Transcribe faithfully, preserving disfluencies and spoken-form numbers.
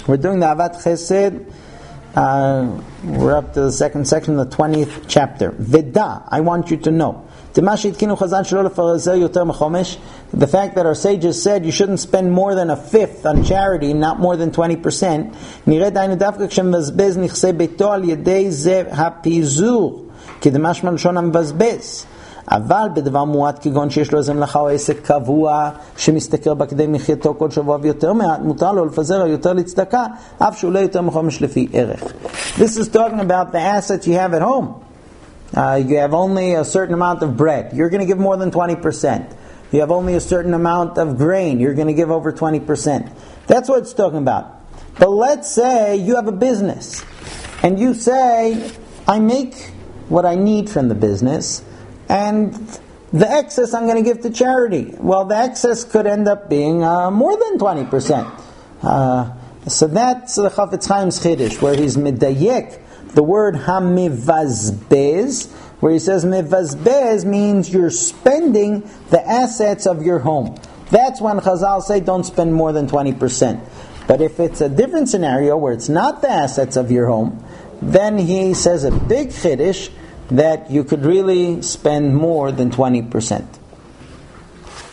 We're doing the Avat Chesed. Uh, we're up to the second section of the twentieth chapter. Veda, I want you to know. The fact that our sages said you shouldn't spend more than a fifth on charity, not more than twenty percent. אבל בדבר מועט כגון שיש לו איזה מלאכה או עסק קבוע שמשתכר בכדי מחייתו כל שבוע ויותר מעט, מותר לו לפזר יותר לצדקה אף שהוא לא יותר מחומש לפי ערך. This is talking about the assets you have at home. Uh, you have only a certain amount of bread. You're going to give more than twenty percent. You have only a certain amount of grain. You're going to give over twenty percent. That's what it's talking about. But let's say you have a business and you say, I make what I need from the business, and the excess I'm going to give to charity. Well, the excess could end up being uh, more than twenty percent. Uh, so that's the Chafetz Chaim's Chiddush, where he's medayek the word hamivazbez, where he says mivazbez means you're spending the assets of your home. That's when Chazal say don't spend more than twenty percent. But if it's a different scenario where it's not the assets of your home, then he says a big Chiddush that you could really spend more than twenty percent.